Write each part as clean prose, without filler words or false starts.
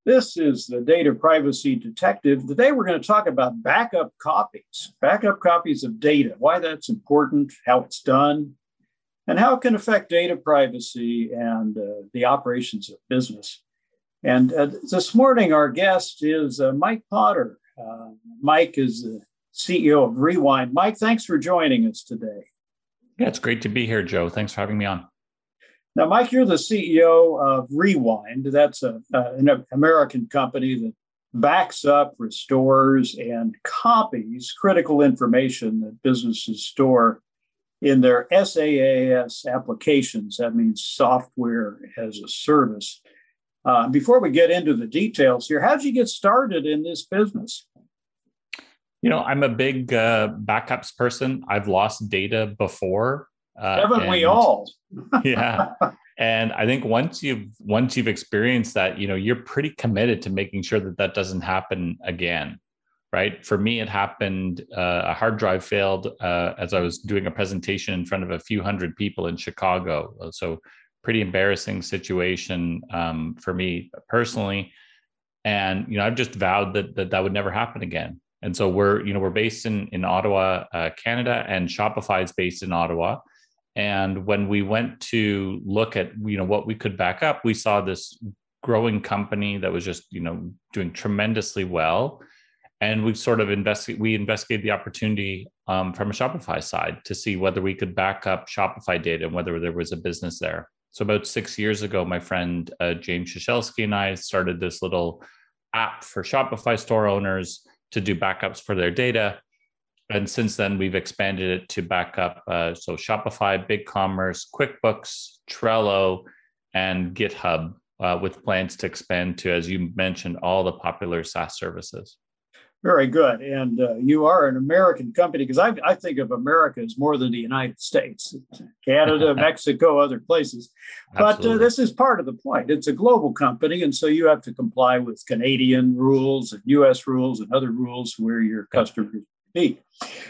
This is the Data Privacy Detective. Today we're going to talk about backup copies of data, why that's important, how it's done, and how it can affect data privacy and the operations of business. And this morning, our guest is Mike Potter. Mike is the CEO of Rewind. Mike, thanks for joining us today. Yeah, it's great to be here, Joe. Thanks for having me on. Now, Mike, you're the CEO of Rewind. That's an American company that backs up, restores, and copies critical information that businesses store in their SaaS applications. That means software as a service. Before we get into the details here, how did you get started in this business? You know, I'm a big backups person. I've lost data before. Haven't we all? Yeah. And I think once you've experienced that, you're pretty committed to making sure that that doesn't happen again, right? For me, it happened, a hard drive failed as I was doing a presentation in front of a few hundred people in Chicago. So pretty embarrassing situation for me personally. And, I've just vowed that would never happen again. And so we're based in Ottawa, Canada, and Shopify is based in Ottawa. And when we went to look at, what we could back up, we saw this growing company that was just, doing tremendously well. And we sort of investigated the opportunity from a Shopify side to see whether we could back up Shopify data and whether there was a business there. So about 6 years ago, my friend James Shashelski and I started this little app for Shopify store owners to do backups for their data. And since then, we've expanded it to backup. So Shopify, BigCommerce, QuickBooks, Trello, and GitHub, with plans to expand to, as you mentioned, all the popular SaaS services. Very good. And you are an American company, because I think of America as more than the United States, Canada, Mexico, other places. But this is part of the point. It's a global company. And so you have to comply with Canadian rules and US rules and other rules where your customers be.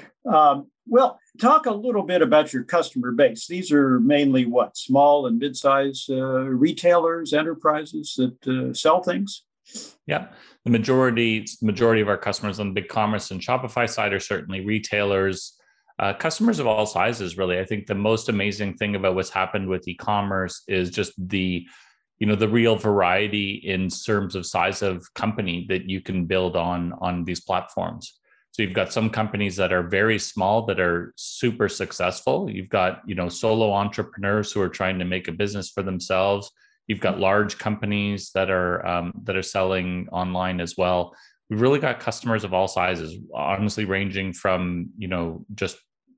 Well, talk a little bit about your customer base. These are mainly what? Small and mid-sized retailers, enterprises that sell things? Yeah, the majority of our customers on the BigCommerce and Shopify side are certainly retailers, customers of all sizes, really. I think the most amazing thing about what's happened with e-commerce is just the real variety in terms of size of company that you can build on these platforms. So you've got some companies that are very small that are super successful. You've got, solo entrepreneurs who are trying to make a business for themselves. You've got large companies that are selling online as well. We've really got customers of all sizes, honestly, ranging from, just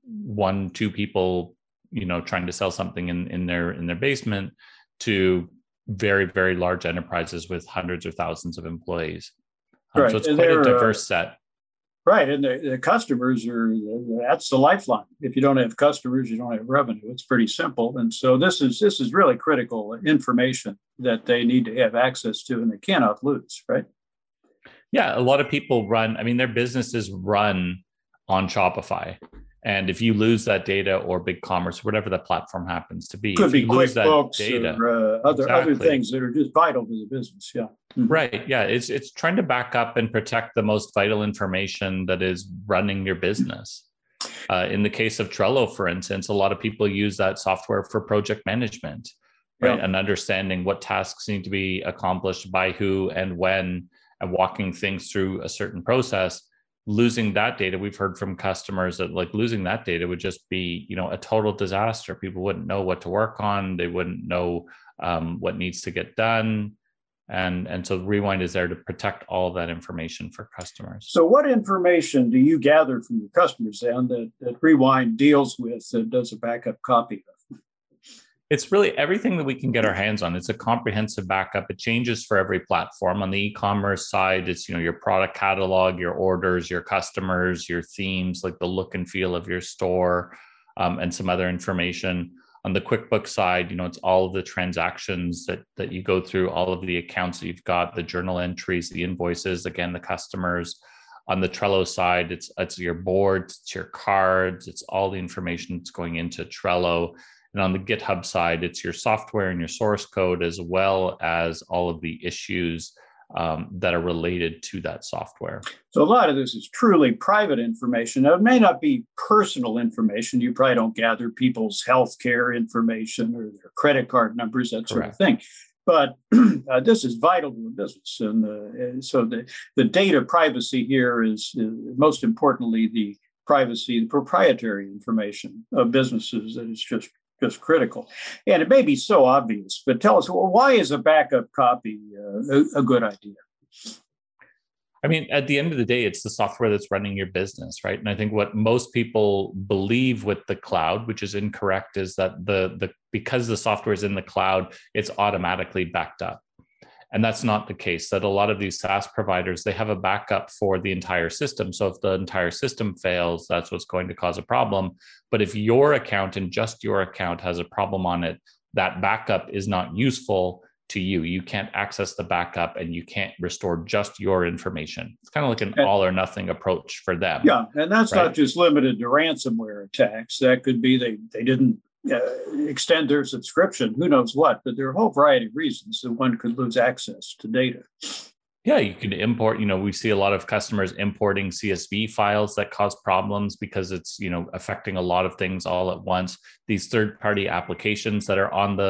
1-2 people, trying to sell something in their basement to very, very large enterprises with hundreds or thousands of employees. Right. So it's quite a diverse set. Right. And the customers that's the lifeline. If you don't have customers, you don't have revenue. It's pretty simple. And so this is really critical information that they need to have access to and they cannot lose, right? Yeah. A lot of people their businesses run on Shopify. And if you lose that data or BigCommerce, whatever the platform happens to be, could be QuickBooks data, or other things that are just vital to the business. Yeah. Mm-hmm. Right. Yeah. It's trying to back up and protect the most vital information that is running your business. In the case of Trello, for instance, a lot of people use that software for project management, right? Yeah. And understanding what tasks need to be accomplished by who and when, and walking things through a certain process. Losing that data, we've heard from customers that losing that data would just be, a total disaster. People wouldn't know what to work on. They wouldn't know what needs to get done. And so Rewind is there to protect all of that information for customers. So what information do you gather from your customers then that Rewind deals with and does a backup copy of? It's really everything that we can get our hands on. It's a comprehensive backup. It changes for every platform. On the e-commerce side, it's your product catalog, your orders, your customers, your themes, like the look and feel of your store, and some other information. On the QuickBooks side, it's all of the transactions that you go through, all of the accounts that you've got, the journal entries, the invoices, again, the customers. On the Trello side, it's your boards, it's your cards, it's all the information that's going into Trello. And on the GitHub side, it's your software and your source code, as well as all of the issues that are related to that software. So a lot of this is truly private information. Now, it may not be personal information. You probably don't gather people's healthcare information or their credit card numbers, that sort of thing. But this is vital to the business. And so the data privacy here is most importantly the privacy, the proprietary information of businesses that is just critical. And it may be so obvious, but tell us, well, why is a backup copy a good idea? I mean, at the end of the day, it's the software that's running your business, right? And I think what most people believe with the cloud, which is incorrect, is that because the software is in the cloud, it's automatically backed up. And that's not the case. That a lot of these SaaS providers, they have a backup for the entire system. So if the entire system fails, that's what's going to cause a problem. But if your account and just your account has a problem on it, that backup is not useful to you. You can't access the backup and you can't restore just your information. It's kind of like an all or nothing approach for them. Yeah, and that's not just limited to ransomware attacks. That could be they didn't extend their subscription, who knows what, but there are a whole variety of reasons that one could lose access to data. Yeah, you can import, we see a lot of customers importing CSV files that cause problems because it's, affecting a lot of things all at once. These third-party applications that are on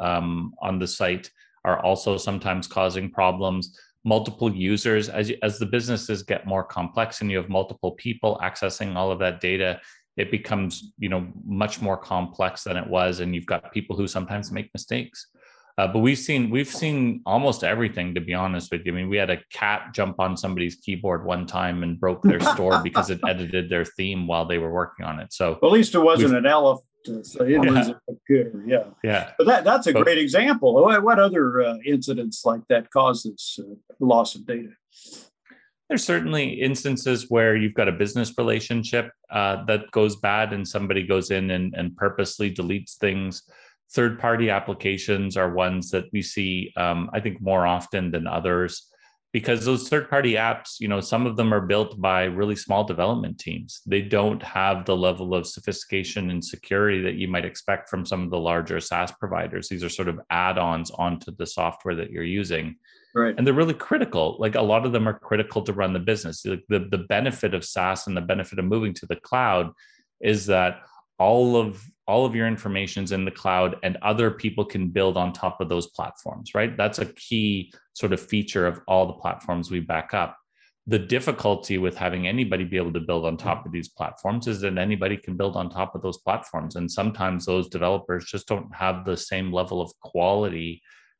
the site are also sometimes causing problems. Multiple users, as the businesses get more complex and you have multiple people accessing all of that data, it becomes, much more complex than it was. And you've got people who sometimes make mistakes. But we've seen almost everything, to be honest with you. I mean, we had a cat jump on somebody's keyboard one time and broke their store because it edited their theme while they were working on it. So at least it wasn't an elephant. So it was a computer. Yeah. But that's a great example. What other incidents like that cause this loss of data? There's certainly instances where you've got a business relationship that goes bad and somebody goes in and purposely deletes things. Third-party applications are ones that we see, I think, more often than others, because those third-party apps, some of them are built by really small development teams. They don't have the level of sophistication and security that you might expect from some of the larger SaaS providers. These are sort of add-ons onto the software that you're using. Right. And they're really critical. Like a lot of them are critical to run the business. The benefit of SaaS and the benefit of moving to the cloud is that all of your information's in the cloud and other people can build on top of those platforms, right? That's a key sort of feature of all the platforms we back up. The difficulty with having anybody be able to build on top of these platforms is that anybody can build on top of those platforms. And sometimes those developers just don't have the same level of quality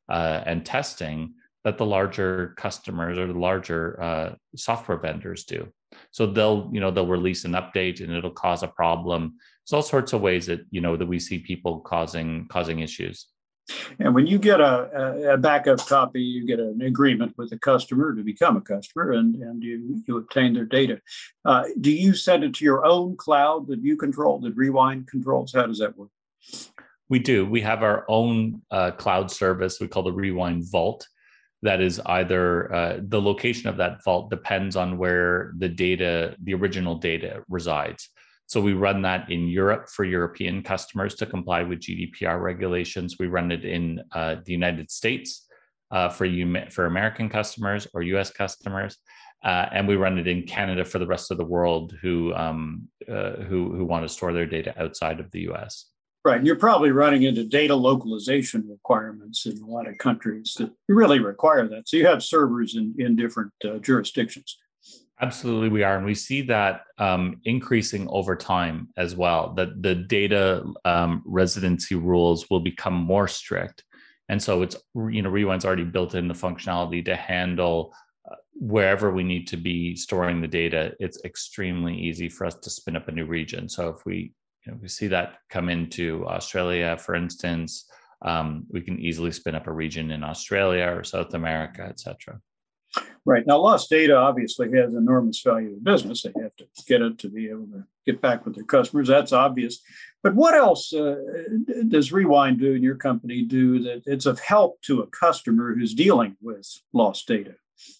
and testing that the larger customers or the larger software vendors do. So they'll release an update and it'll cause a problem. There's all sorts of ways that, that we see people causing issues. And when you get a backup copy, you get an agreement with the customer to become a customer and you obtain their data. Do you send it to your own cloud that you control, that Rewind controls? How does that work? We do. We have our own cloud service we call the Rewind Vault. That is either the location of that vault depends on where the original data resides. So we run that in Europe for European customers to comply with GDPR regulations. We run it in the United States for American customers or US customers. And we run it in Canada for the rest of the world who want to store their data outside of the US. Right. And you're probably running into data localization requirements in a lot of countries that really require that. So you have servers in different jurisdictions. Absolutely, we are. And we see that increasing over time as well, that the data residency rules will become more strict. And so it's, Rewind's already built in the functionality to handle wherever we need to be storing the data. It's extremely easy for us to spin up a new region. So if we see that come into Australia, for instance, we can easily spin up a region in Australia or South America, et cetera. Right. Now, lost data obviously has enormous value to business. They have to get it to be able to get back with their customers. That's obvious. But what else does Rewind do and your company do that it's of help to a customer who's dealing with lost data?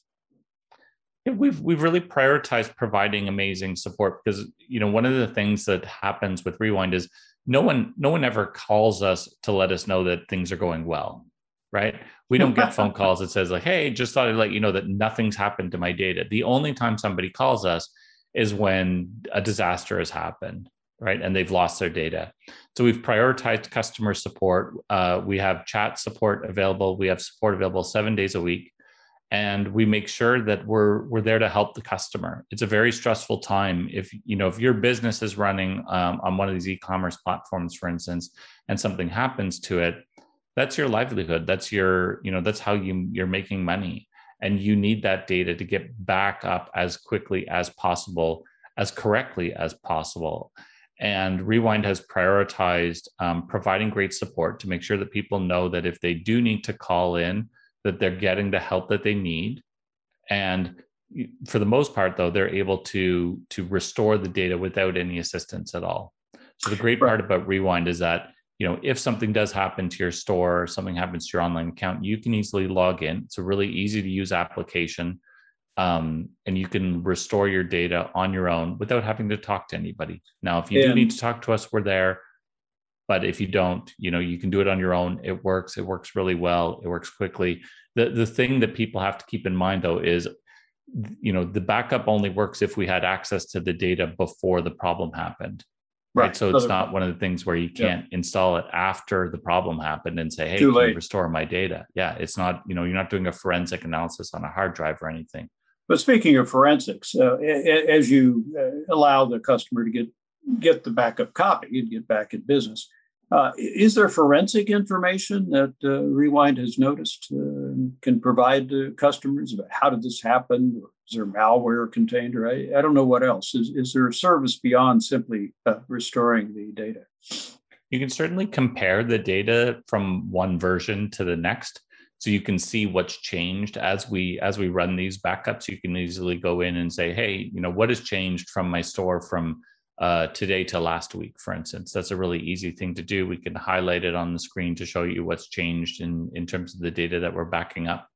We've really prioritized providing amazing support because, one of the things that happens with Rewind is no one ever calls us to let us know that things are going well, right? We don't get phone calls that says like, hey, just thought I'd let you know that nothing's happened to my data. The only time somebody calls us is when a disaster has happened, right? And they've lost their data. So we've prioritized customer support. We have chat support available. We have support available 7 days a week. And we make sure that we're there to help the customer. It's a very stressful time. If your business is running on one of these e-commerce platforms, for instance, and something happens to it, that's your livelihood. That's that's how you're making money. And you need that data to get back up as quickly as possible, as correctly as possible. And Rewind has prioritized providing great support to make sure that people know that if they do need to call in, that they're getting the help that they need. And for the most part, though, they're able to restore the data without any assistance at all. So the great part about Rewind is that, if something does happen to your store, or something happens to your online account, you can easily log in. It's a really easy to use application. And you can restore your data on your own without having to talk to anybody. Now, if you do need to talk to us, we're there. But if you don't, you can do it on your own. It works really well. It works quickly. The thing that people have to keep in mind, though, is, the backup only works if we had access to the data before the problem happened. Right. So it's not one of the things where you can't install it after the problem happened and say, hey, can you restore my data? Yeah, it's not, you're not doing a forensic analysis on a hard drive or anything. But speaking of forensics, as you allow the customer to get the backup copy and get back in business, is there forensic information that Rewind has noticed can provide to customers about how did this happen? Or is there malware contained? Or I don't know what else. Is there a service beyond simply restoring the data? You can certainly compare the data from one version to the next. So you can see what's changed as we run these backups. You can easily go in and say, hey, what has changed from my store from today to last week, for instance. That's a really easy thing to do. We can highlight it on the screen to show you what's changed in terms of the data that we're backing up.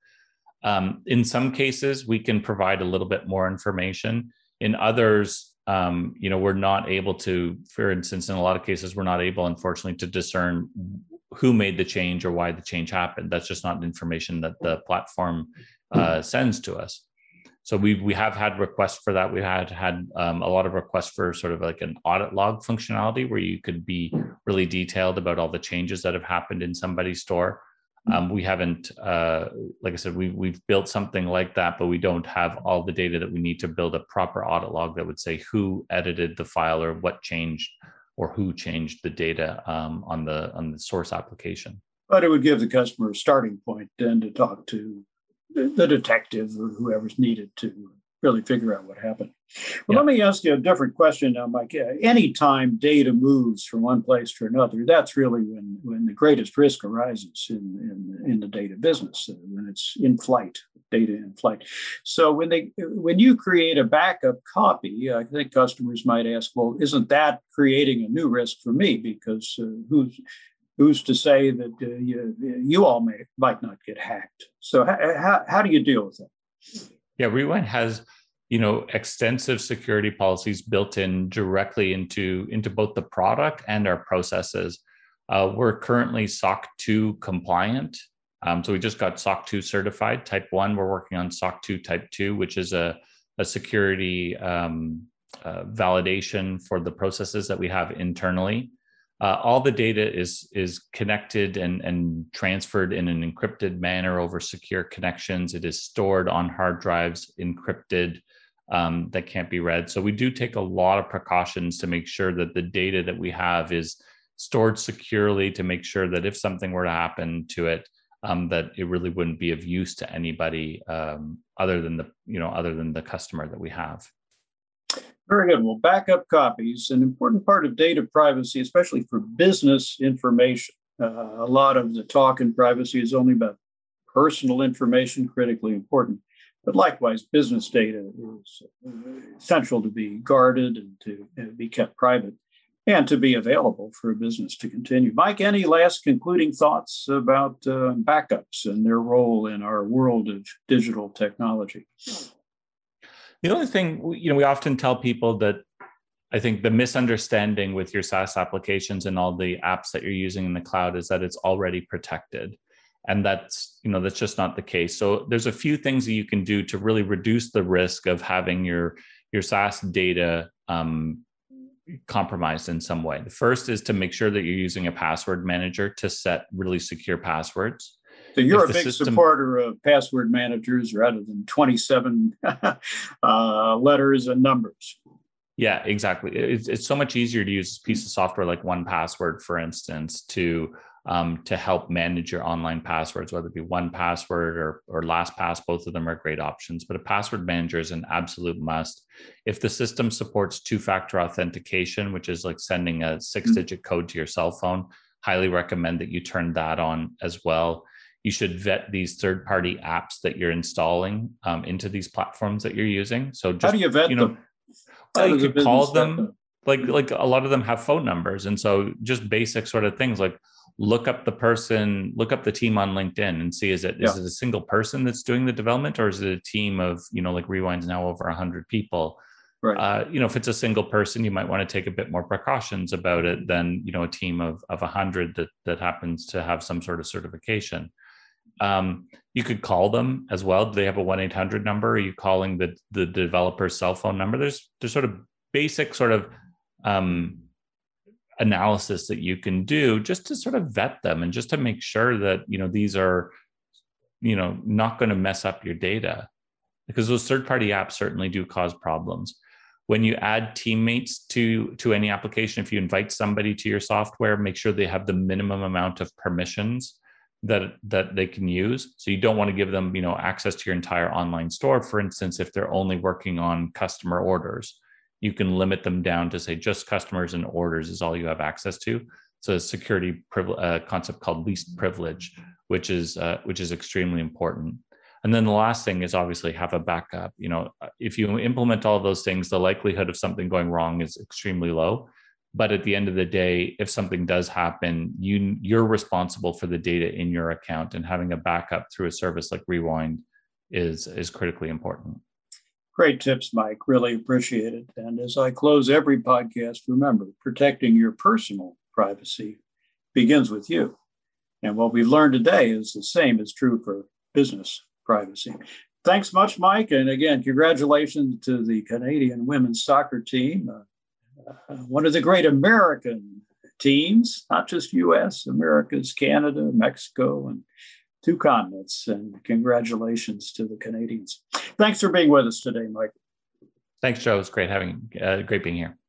In some cases, we can provide a little bit more information. In others, we're not able to, for instance, in a lot of cases, we're not able, unfortunately, to discern who made the change or why the change happened. That's just not information that the platform sends to us. So we have had requests for that. We had a lot of requests for sort of like an audit log functionality where you could be really detailed about all the changes that have happened in somebody's store. We haven't, like I said, we've built something like that, but we don't have all the data that we need to build a proper audit log that would say who edited the file or what changed or who changed the data on the source application. But it would give the customer a starting point then to talk to the detective or whoever's needed to really figure out what happened. Well, Let me ask you a different question now, Mike. Anytime data moves from one place to another, that's really when the greatest risk arises in the data business, when it's in flight, data in flight. So when you create a backup copy, I think customers might ask, well, isn't that creating a new risk for me? Because who's to say that you all might not get hacked? So how do you deal with that? Yeah, Rewind has, extensive security policies built in directly into both the product and our processes. We're currently SOC 2 compliant. So we just got SOC 2 certified, type 1. We're working on SOC 2 type 2, which is a security validation for the processes that we have internally. All the data is connected and transferred in an encrypted manner over secure connections. It is stored on hard drives, encrypted, that can't be read. So we do take a lot of precautions to make sure that the data that we have is stored securely, to make sure that if something were to happen to it, that it really wouldn't be of use to anybody other than the customer that we have. Very good. Well, backup copies, an important part of data privacy, especially for business information. A lot of the talk in privacy is only about personal information, critically important. But likewise, business data is essential to be guarded and to be kept private and to be available for a business to continue. Mike, any last concluding thoughts about backups and their role in our world of digital technology? The only thing, we often tell people that I think the misunderstanding with your SaaS applications and all the apps that you're using in the cloud is that it's already protected. And that's just not the case. So there's a few things that you can do to really reduce the risk of having your SaaS data compromised in some way. The first is to make sure that you're using a password manager to set really secure passwords. So you're a big supporter of password managers rather than 27 letters and numbers. Yeah, exactly. It's so much easier to use a piece of software like 1Password, for instance, to help manage your online passwords, whether it be 1Password or LastPass. Both of them are great options, but a password manager is an absolute must. If the system supports two-factor authentication, which is like sending a 6-digit code to your cell phone, highly recommend that you turn that on as well. You should vet these third-party apps that you're installing into these platforms that you're using. So just, how do you vet them? You could call them, like a lot of them have phone numbers. And so just basic sort of things like look up the team on LinkedIn and see, is it a single person that's doing the development, or is it a team of, like Rewind's now over 100 people? Right. If it's a single person, you might want to take a bit more precautions about it than, a team of 100 that happens to have some sort of certification. You could call them as well. Do they have a 1-800 number? Are you calling the developer's cell phone number? There's sort of basic sort of analysis that you can do just to sort of vet them and just to make sure that, these are, not going to mess up your data, because those third-party apps certainly do cause problems. When you add teammates to any application, if you invite somebody to your software, make sure they have the minimum amount of permissions that they can use. So you don't want to give them, access to your entire online store. For instance, if they're only working on customer orders, you can limit them down to say just customers and orders is all you have access to. So a security concept called least privilege, which is extremely important. And then the last thing is obviously have a backup. If you implement all of those things, the likelihood of something going wrong is extremely low. But at the end of the day, if something does happen, you're responsible for the data in your account, and having a backup through a service like Rewind is critically important. Great tips, Mike. Really appreciate it. And as I close every podcast, remember, protecting your personal privacy begins with you. And what we've learned today is the same is true for business privacy. Thanks much, Mike. And again, congratulations to the Canadian women's soccer team. One of the great American teams, not just U.S., America's Canada, Mexico, and 2 continents. And congratulations to the Canadians. Thanks for being with us today, Mike. Thanks, Joe. It's great being here.